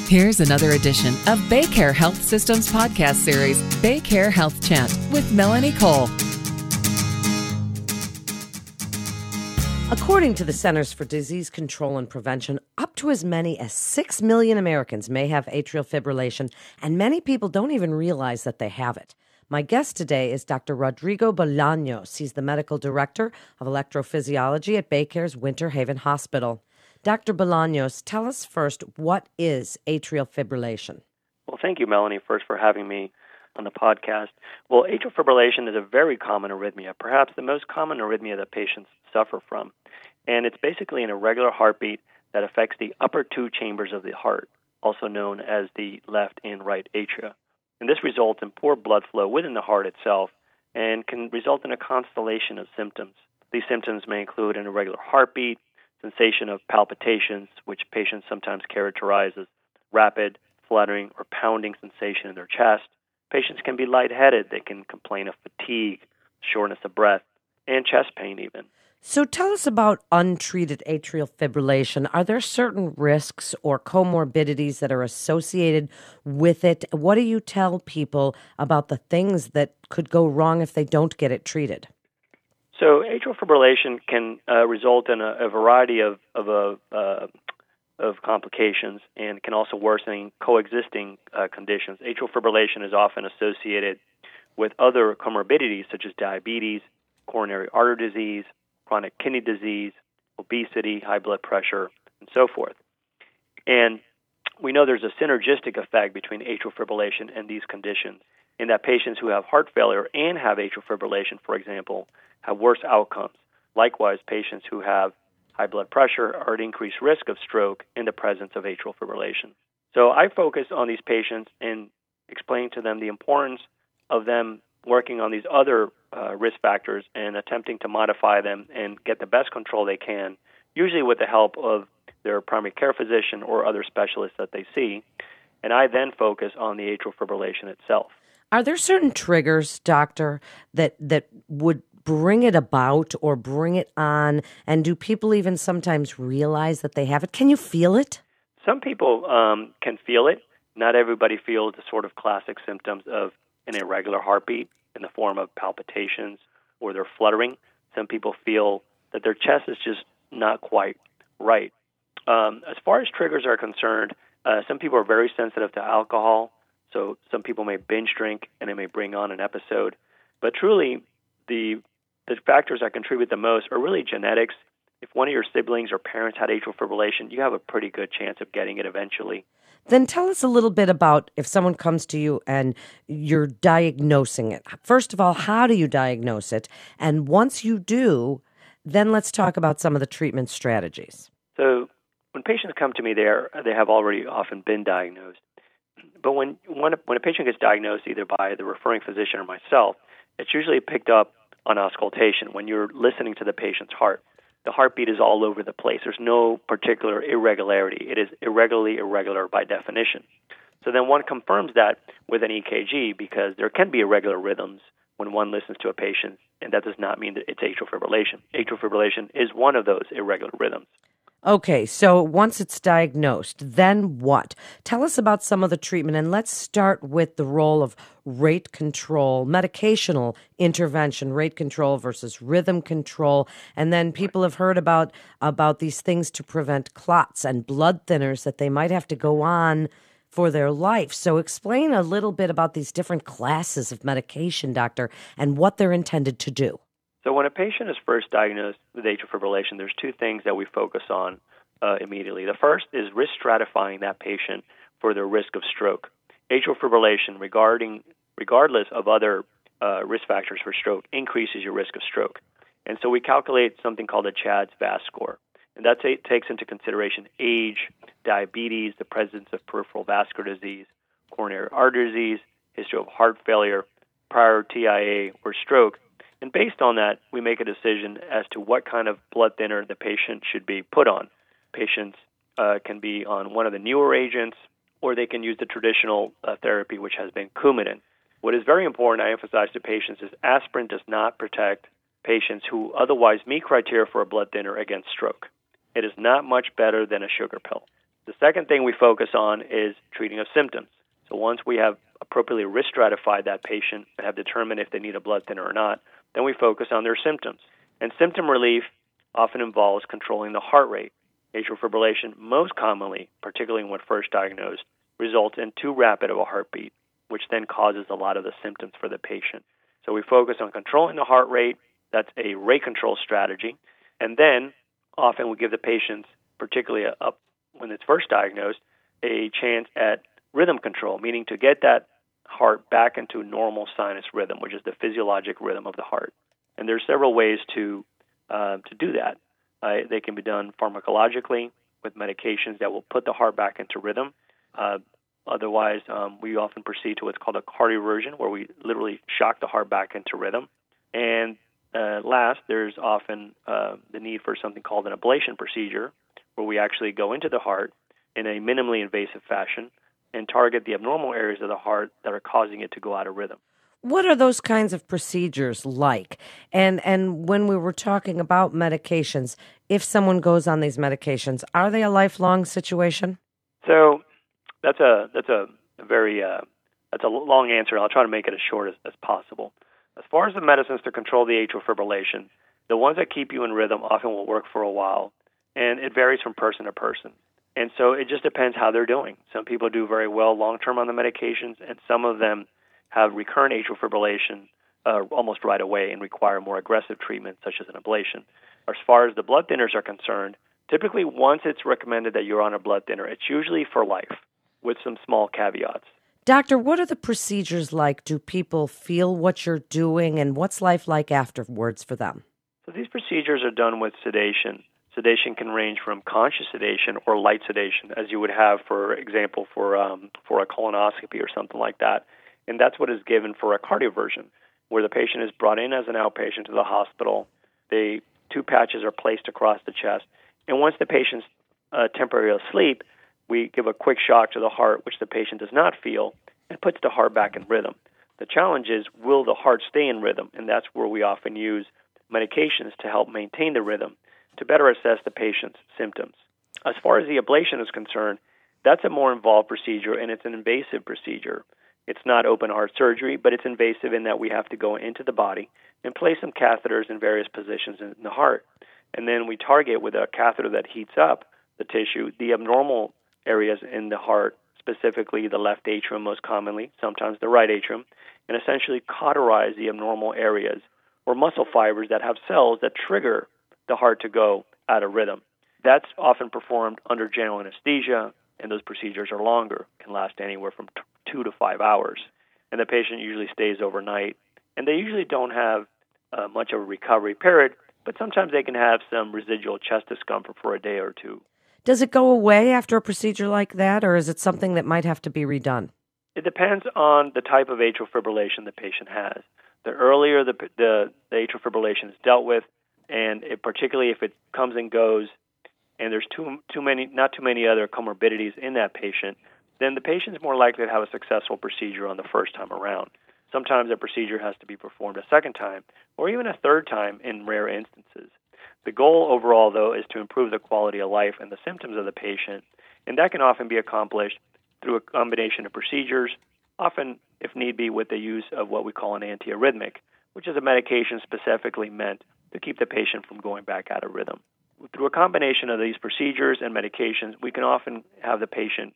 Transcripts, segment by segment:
Here's another edition of BayCare Health Systems podcast series, BayCare Health Chat with Melanie Cole. According to the Centers for Disease Control and Prevention, up to as many as 6 million Americans may have atrial fibrillation, and many people don't even realize that they have it. My guest today is Dr. Rodrigo Bolaños. He's the medical director of electrophysiology at BayCare's Winter Haven Hospital. Dr. Bolaños, tell us first, what is atrial fibrillation? Well, thank you, Melanie, first for having me on the podcast. Well, atrial fibrillation is a very common arrhythmia, perhaps the most common arrhythmia that patients suffer from. And it's basically an irregular heartbeat that affects the upper two chambers of the heart, also known as the left and right atria. And this results in poor blood flow within the heart itself and can result in a constellation of symptoms. These symptoms may include an irregular heartbeat, sensation of palpitations, which patients sometimes characterize as rapid, fluttering, or pounding sensation in their chest. Patients can be lightheaded. They can complain of fatigue, shortness of breath, and chest pain even. So tell us about untreated atrial fibrillation. Are there certain risks or comorbidities that are associated with it? What do you tell people about the things that could go wrong if they don't get it treated? So atrial fibrillation can result in a variety of complications and can also worsen coexisting conditions. Atrial fibrillation is often associated with other comorbidities such as diabetes, coronary artery disease, chronic kidney disease, obesity, high blood pressure, and so forth. And we know there's a synergistic effect between atrial fibrillation and these conditions, in that patients who have heart failure and have atrial fibrillation, for example, have worse outcomes. Likewise, patients who have high blood pressure are at increased risk of stroke in the presence of atrial fibrillation. So I focus on these patients and explain to them the importance of them working on these other risk factors and attempting to modify them and get the best control they can, usually with the help of their primary care physician or other specialists that they see. And I then focus on the atrial fibrillation itself. Are there certain triggers, doctor, that would bring it about or bring it on? And do people even sometimes realize that they have it? Can you feel it? Some people can feel it. Not everybody feels the sort of classic symptoms of an irregular heartbeat in the form of palpitations or they're fluttering. Some people feel that their chest is just not quite right. As far as triggers are concerned, some people are very sensitive to alcohol. So some people may binge drink and it may bring on an episode. But truly, the factors that contribute the most are really genetics. If one of your siblings or parents had atrial fibrillation, you have a pretty good chance of getting it eventually. Then tell us a little bit about if someone comes to you and you're diagnosing it. First of all, how do you diagnose it? And once you do, then let's talk about some of the treatment strategies. So when patients come to me, they have already often been diagnosed. But when a patient gets diagnosed either by the referring physician or myself, it's usually picked up on auscultation. When you're listening to the patient's heart, the heartbeat is all over the place. There's no particular irregularity. It is irregularly irregular by definition. So then one confirms that with an EKG because there can be irregular rhythms when one listens to a patient, and that does not mean that it's atrial fibrillation. Atrial fibrillation is one of those irregular rhythms. Okay, so once it's diagnosed, then what? Tell us about some of the treatment, and let's start with the role of rate control, medicational intervention, rate control versus rhythm control. And then people have heard about these things to prevent clots and blood thinners that they might have to go on for their life. So explain a little bit about these different classes of medication, doctor, and what they're intended to do. So when a patient is first diagnosed with atrial fibrillation, there's two things that we focus on immediately. The first is risk stratifying that patient for their risk of stroke. Atrial fibrillation, regardless of other risk factors for stroke, increases your risk of stroke. And so we calculate something called a CHADS VAS score. And that takes into consideration age, diabetes, the presence of peripheral vascular disease, coronary artery disease, history of heart failure, prior TIA or stroke. And based on that, we make a decision as to what kind of blood thinner the patient should be put on. Patients can be on one of the newer agents, or they can use the traditional therapy, which has been Coumadin. What is very important, I emphasize to patients, is aspirin does not protect patients who otherwise meet criteria for a blood thinner against stroke. It is not much better than a sugar pill. The second thing we focus on is treating of symptoms. So once we have appropriately risk stratified that patient and have determined if they need a blood thinner or not, then we focus on their symptoms. And symptom relief often involves controlling the heart rate. Atrial fibrillation, most commonly, particularly when first diagnosed, results in too rapid of a heartbeat, which then causes a lot of the symptoms for the patient. So we focus on controlling the heart rate. That's a rate control strategy. And then often we give the patients, particularly when it's first diagnosed, a chance at rhythm control, meaning to get that heart back into normal sinus rhythm, which is the physiologic rhythm of the heart. And there's several ways to do that. They can be done pharmacologically with medications that will put the heart back into rhythm. Otherwise, we often proceed to what's called a cardioversion, where we literally shock the heart back into rhythm. And last, there's often the need for something called an ablation procedure, where we actually go into the heart in a minimally invasive fashion and target the abnormal areas of the heart that are causing it to go out of rhythm. What are those kinds of procedures like? And when we were talking about medications, if someone goes on these medications, are they a lifelong situation? So that's a very that's a long answer, and I'll try to make it as short as possible. As far as the medicines to control the atrial fibrillation, the ones that keep you in rhythm often will work for a while, and it varies from person to person. And so it just depends how they're doing. Some people do very well long-term on the medications, and some of them have recurrent atrial fibrillation almost right away and require more aggressive treatment, such as an ablation. As far as the blood thinners are concerned, typically once it's recommended that you're on a blood thinner, it's usually for life, with some small caveats. Doctor, what are the procedures like? Do people feel what you're doing, and what's life like afterwards for them? So these procedures are done with sedation. Sedation can range from conscious sedation or light sedation, as you would have, for example, for a colonoscopy or something like that. And that's what is given for a cardioversion, where the patient is brought in as an outpatient to the hospital. Two patches are placed across the chest. And once the patient's temporarily asleep, we give a quick shock to the heart, which the patient does not feel, and puts the heart back in rhythm. The challenge is, will the heart stay in rhythm? And that's where we often use medications to help maintain the rhythm, to better assess the patient's symptoms. As far as the ablation is concerned, that's a more involved procedure, and it's an invasive procedure. It's not open heart surgery, but it's invasive in that we have to go into the body and place some catheters in various positions in the heart. And then we target with a catheter that heats up the tissue, the abnormal areas in the heart, specifically the left atrium most commonly, sometimes the right atrium, and essentially cauterize the abnormal areas or muscle fibers that have cells that trigger the heart to go out of rhythm. That's often performed under general anesthesia, and those procedures are longer, can last anywhere from 2 to 5 hours. And the patient usually stays overnight, and they usually don't have much of a recovery period, but sometimes they can have some residual chest discomfort for a day or two. Does it go away after a procedure like that, or is it something that might have to be redone? It depends on the type of atrial fibrillation the patient has. The earlier the atrial fibrillation is dealt with, and particularly if it comes and goes, and there's not too many other comorbidities in that patient, then the patient is more likely to have a successful procedure on the first time around. Sometimes a procedure has to be performed a second time, or even a third time in rare instances. The goal overall, though, is to improve the quality of life and the symptoms of the patient, and that can often be accomplished through a combination of procedures, often, if need be, with the use of what we call an antiarrhythmic, which is a medication specifically meant to keep the patient from going back out of rhythm. Through a combination of these procedures and medications, we can often have the patient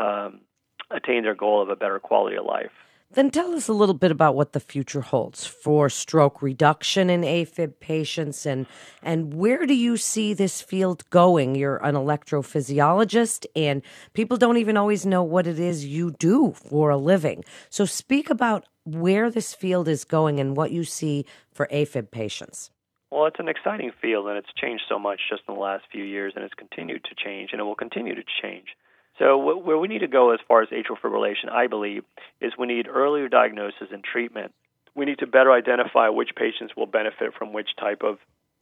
attain their goal of a better quality of life. Then tell us a little bit about what the future holds for stroke reduction in AFib patients, and where do you see this field going? You're an electrophysiologist, and people don't even always know what it is you do for a living. So speak about where this field is going and what you see for AFib patients. Well, it's an exciting field, and it's changed so much just in the last few years, and it's continued to change, and it will continue to change. So where we need to go as far as atrial fibrillation, I believe, is we need earlier diagnosis and treatment. We need to better identify which patients will benefit from which type of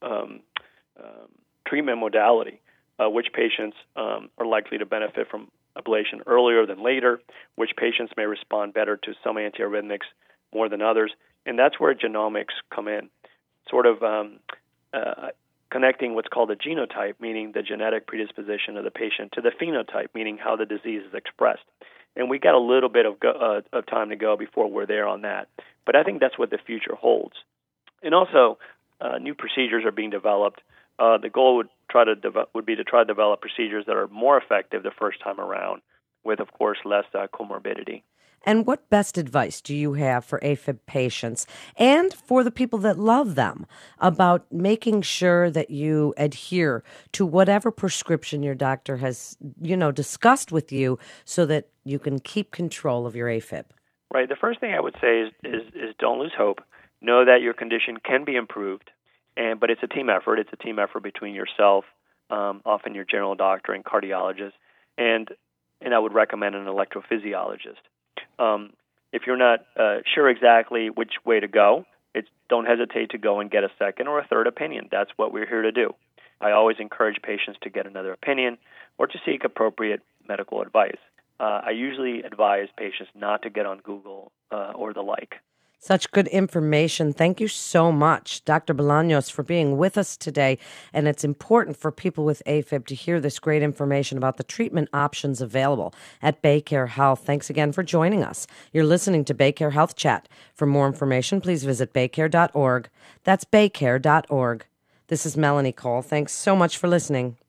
treatment modality, which patients are likely to benefit from ablation earlier than later, which patients may respond better to some antiarrhythmics more than others, and that's where genomics come in. Sort of connecting what's called a genotype, meaning the genetic predisposition of the patient, to the phenotype, meaning how the disease is expressed. And we got a little bit of time to go before we're there on that. But I think that's what the future holds. And also, new procedures are being developed. The goal would be to try to develop procedures that are more effective the first time around, with, of course, less comorbidity. And what best advice do you have for AFib patients and for the people that love them about making sure that you adhere to whatever prescription your doctor has, discussed with you so that you can keep control of your AFib? Right. The first thing I would say is don't lose hope. Know that your condition can be improved, but it's a team effort. It's a team effort between yourself, often your general doctor and cardiologist, and I would recommend an electrophysiologist. If you're not sure exactly which way to go, don't hesitate to go and get a second or a third opinion. That's what we're here to do. I always encourage patients to get another opinion or to seek appropriate medical advice. I usually advise patients not to get on Google or the like. Such good information. Thank you so much, Dr. Bolaños, for being with us today. And it's important for people with AFib to hear this great information about the treatment options available at BayCare Health. Thanks again for joining us. You're listening to BayCare Health Chat. For more information, please visit baycare.org. That's baycare.org. This is Melanie Cole. Thanks so much for listening.